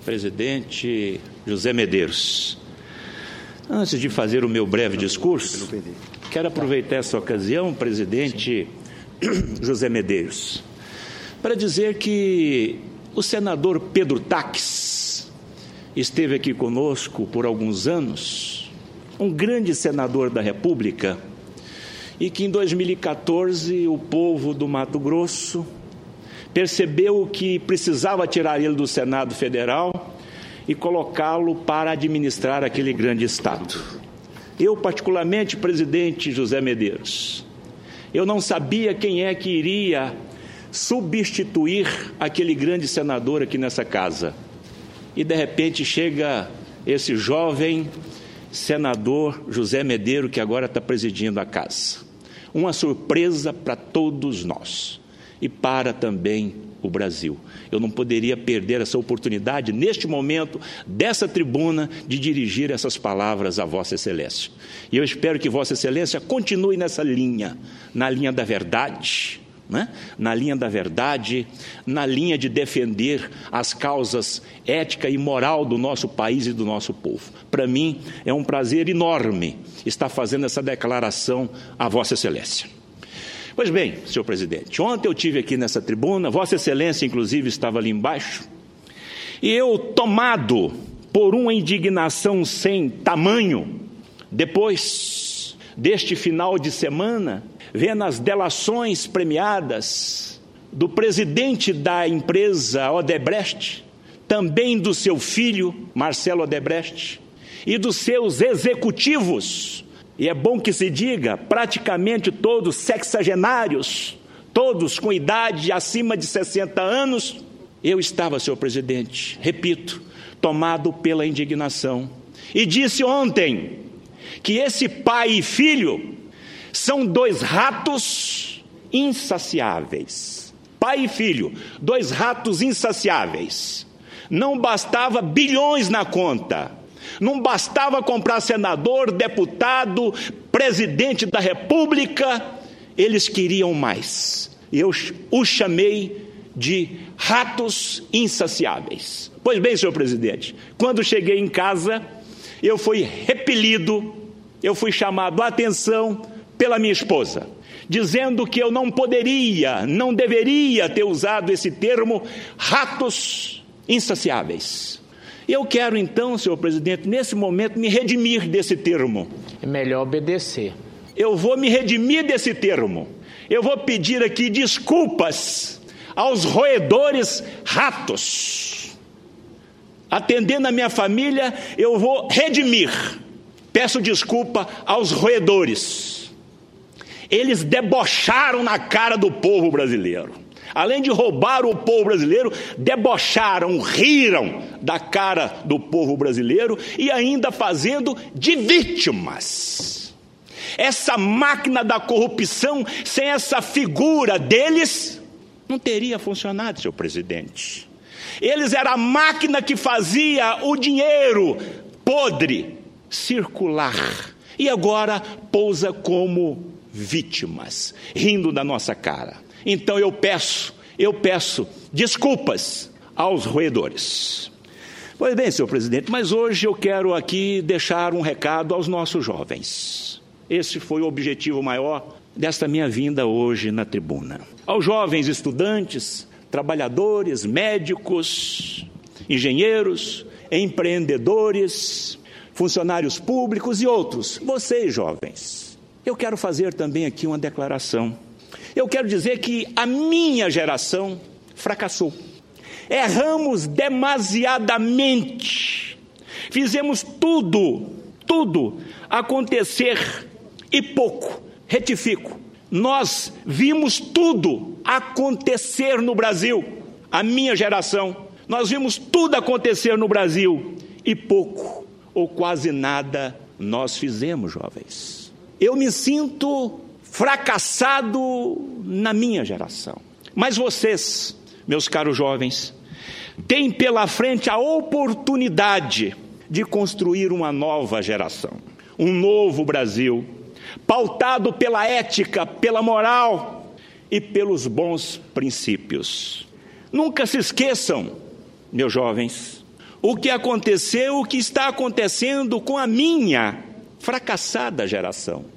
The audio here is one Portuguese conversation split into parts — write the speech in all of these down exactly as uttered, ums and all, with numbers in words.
presidente José Medeiros, antes de fazer o meu breve discurso, quero aproveitar essa ocasião, presidente José Medeiros, para dizer que o senador Pedro Taques esteve aqui conosco por alguns anos, um grande senador da República, e que em dois mil e quatorze o povo do Mato Grosso percebeu que precisava tirar ele do Senado Federal e colocá-lo para administrar aquele grande estado. Eu, particularmente, presidente José Medeiros, eu não sabia quem é que iria substituir aquele grande senador aqui nessa casa. E, de repente, chega esse jovem senador José Medeiros, que agora está presidindo a casa. Uma surpresa para todos nós e para também o Brasil. Eu não poderia perder essa oportunidade, neste momento, dessa tribuna, de dirigir essas palavras a Vossa Excelência. E eu espero que Vossa Excelência continue nessa linha, na linha da verdade, né? na linha da verdade, na linha de defender as causas ética e moral do nosso país e do nosso povo. Para mim, é um prazer enorme estar fazendo essa declaração a Vossa Excelência. Pois bem, senhor presidente, ontem eu tive aqui nessa tribuna, Vossa Excelência, inclusive, estava ali embaixo, e eu, tomado por uma indignação sem tamanho, depois deste final de semana, vendo as delações premiadas do presidente da empresa Odebrecht, também do seu filho, Marcelo Odebrecht, e dos seus executivos, e é bom que se diga, praticamente todos sexagenários, todos com idade acima de sessenta anos, eu estava, senhor presidente, repito, tomado pela indignação, e disse ontem que esse pai e filho são dois ratos insaciáveis. Pai e filho, dois ratos insaciáveis. Não bastava bilhões na conta, não bastava comprar senador, deputado, presidente da República, eles queriam mais. Eu os chamei de ratos insaciáveis. Pois bem, senhor presidente, quando cheguei em casa, eu fui repelido, eu fui chamado a atenção pela minha esposa, dizendo que eu não poderia, não deveria ter usado esse termo, ratos insaciáveis. Eu quero então, senhor presidente, nesse momento me redimir desse termo. É melhor obedecer. Eu vou me redimir desse termo. Eu vou pedir aqui desculpas aos roedores ratos. Atendendo a minha família, eu vou redimir. Peço desculpa aos roedores. Eles debocharam na cara do povo brasileiro. Além de roubar o povo brasileiro, debocharam, riram da cara do povo brasileiro e ainda fazendo de vítimas. Essa máquina da corrupção, sem essa figura deles, não teria funcionado, senhor presidente. Eles eram a máquina que fazia o dinheiro podre circular. E agora pousa como vítimas, rindo da nossa cara. Então eu peço, eu peço desculpas aos roedores. Pois bem, senhor presidente, mas hoje eu quero aqui deixar um recado aos nossos jovens. Esse foi o objetivo maior desta minha vinda hoje na tribuna. Aos jovens estudantes, trabalhadores, médicos, engenheiros, empreendedores, funcionários públicos e outros, vocês jovens, eu quero fazer também aqui uma declaração. Eu quero dizer que a minha geração fracassou. Erramos demasiadamente. Fizemos tudo, tudo acontecer e pouco. Retifico. Nós vimos tudo acontecer no Brasil. A minha geração. Nós vimos tudo acontecer no Brasil e pouco ou quase nada nós fizemos, jovens. Eu me sinto fracassado na minha geração. Mas vocês, meus caros jovens, têm pela frente a oportunidade de construir uma nova geração, um novo Brasil, pautado pela ética, pela moral e pelos bons princípios. Nunca se esqueçam, meus jovens, o que aconteceu, o que está acontecendo com a minha fracassada geração.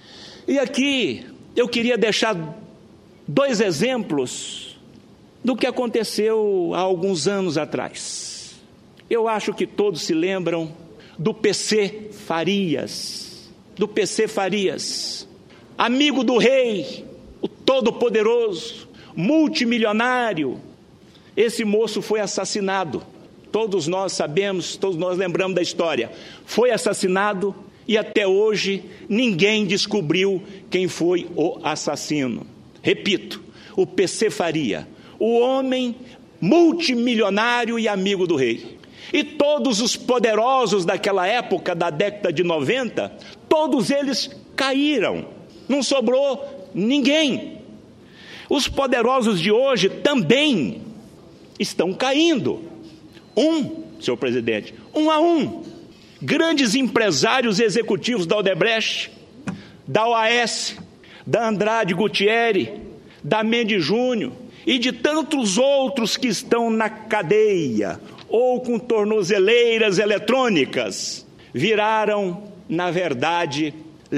E aqui eu queria deixar dois exemplos do que aconteceu há alguns anos atrás. Eu acho que todos se lembram do P C Farias, do P C Farias, amigo do rei, o todo-poderoso, multimilionário. Esse moço foi assassinado. Todos nós sabemos, todos nós lembramos da história. Foi assassinado e até hoje ninguém descobriu quem foi o assassino. Repito, o P C Faria, o homem multimilionário e amigo do rei. E todos os poderosos daquela época, da década de noventa, todos eles caíram. Não sobrou ninguém. Os poderosos de hoje também estão caindo. Um, senhor presidente, um a um. Grandes empresários executivos da Odebrecht, da O A S, da Andrade Gutierrez, da Mendes Júnior e de tantos outros que estão na cadeia ou com tornozeleiras eletrônicas, viraram, na verdade,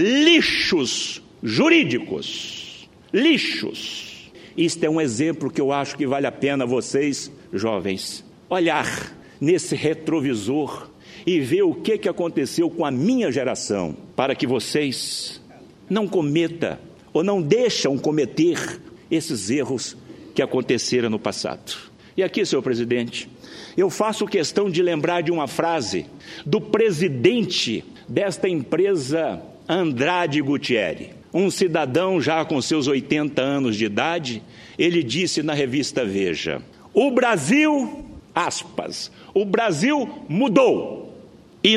lixos jurídicos. Lixos. Isto é um exemplo que eu acho que vale a pena vocês, jovens, olhar nesse retrovisor e ver o que, que aconteceu com a minha geração, para que vocês não cometam ou não deixam cometer esses erros que aconteceram no passado. E aqui, senhor presidente, eu faço questão de lembrar de uma frase do presidente desta empresa, Andrade Gutierrez, um cidadão já com seus oitenta anos de idade. Ele disse na revista Veja: o Brasil, aspas, o Brasil mudou e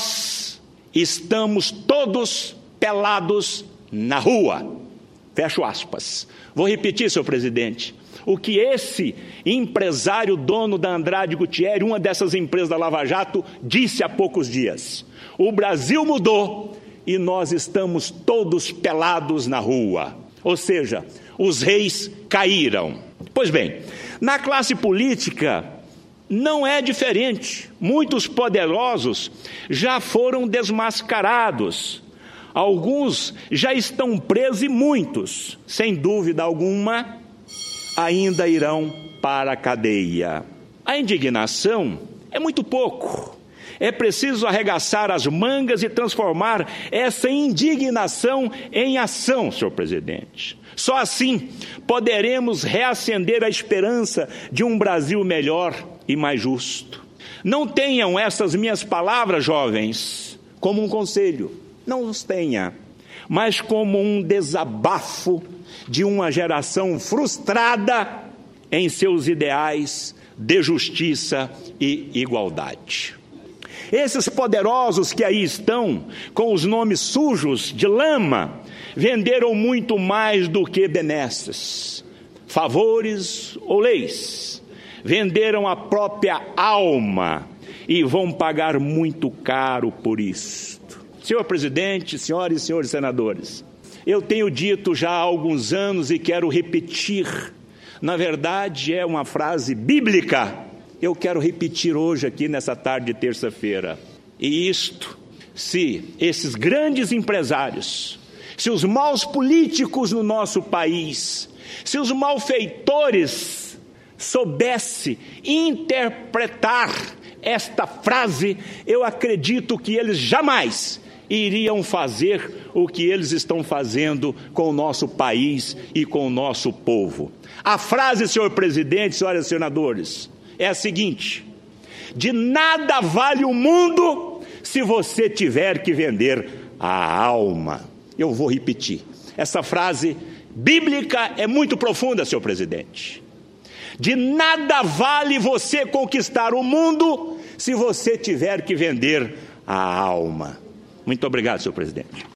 nós estamos todos pelados na rua. Fecho aspas. Vou repetir, senhor presidente, o que esse empresário, dono da Andrade Gutierrez, uma dessas empresas da Lava Jato, disse há poucos dias. O Brasil mudou e nós estamos todos pelados na rua. Ou seja, os reis caíram. Pois bem, na classe política não é diferente. Muitos poderosos já foram desmascarados. Alguns já estão presos e muitos, sem dúvida alguma, ainda irão para a cadeia. A indignação é muito pouco. É preciso arregaçar as mangas e transformar essa indignação em ação, senhor presidente. Só assim poderemos reacender a esperança de um Brasil melhor e mais justo. Não tenham essas minhas palavras, jovens, como um conselho. Não os tenha, mas como um desabafo de uma geração frustrada em seus ideais de justiça e igualdade. Esses poderosos que aí estão, com os nomes sujos de lama, venderam muito mais do que benesses, favores ou leis. Venderam a própria alma e vão pagar muito caro por isto. Senhor presidente, senhoras e senhores senadores, eu tenho dito já há alguns anos e quero repetir, na verdade é uma frase bíblica, eu quero repetir hoje aqui nessa tarde de terça-feira. E isto, se esses grandes empresários, se os maus políticos no nosso país, se os malfeitores soubessem interpretar esta frase, eu acredito que eles jamais iriam fazer o que eles estão fazendo com o nosso país e com o nosso povo. A frase, senhor presidente, senhoras e senadores, é a seguinte: de nada vale o mundo se você tiver que vender a alma. Eu vou repetir. Essa frase bíblica é muito profunda, senhor presidente. De nada vale você conquistar o mundo se você tiver que vender a alma. Muito obrigado, senhor presidente.